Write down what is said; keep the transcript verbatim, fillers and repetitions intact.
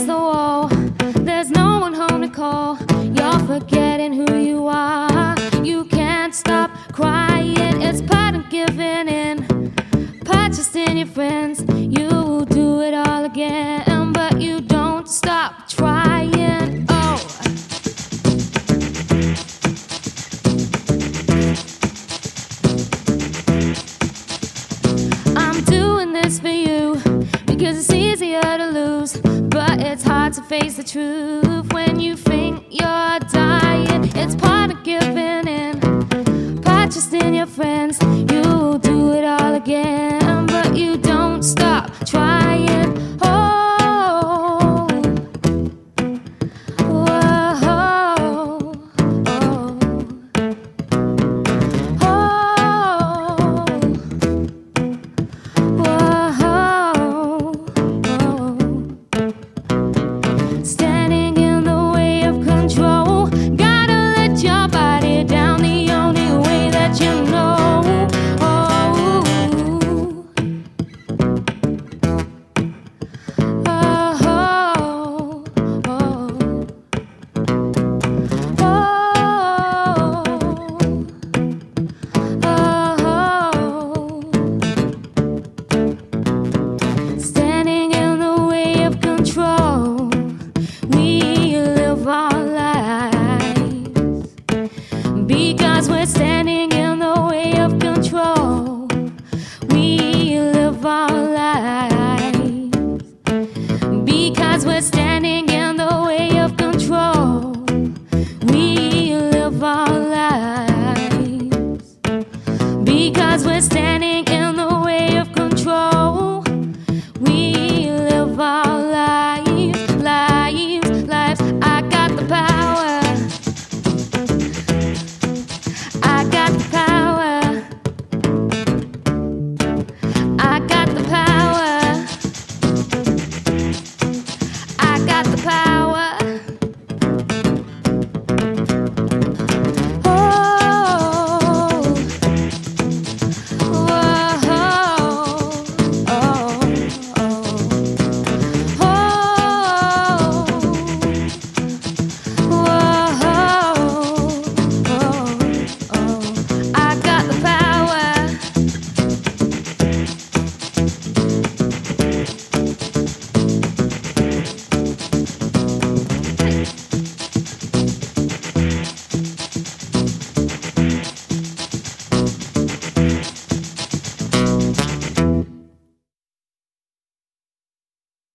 the wall. There's no one home to call. You're forgetting who you are. You can't stop crying. It's part of giving in. Purchased in your friends. You will do it all again, but you don't stop trying. Oh, I'm doing this for you because it's easier to lose, but it's hard to face the truth when you think you're dying. It's part of giving in. Purchased in your friends. You'll do it all again, but you don't stop trying. Oh, whoa, oh, oh, whoa, oh. Standing in the way of control. Gotta let your body down the only way that you know. Because we're standing in the way of control, we live our lives. Because we're standing in the way of control, we live our lives. Because we're standing in the way of control, we live our lives, lives, lives. I got the power. I got the power. I got the power. I got the power.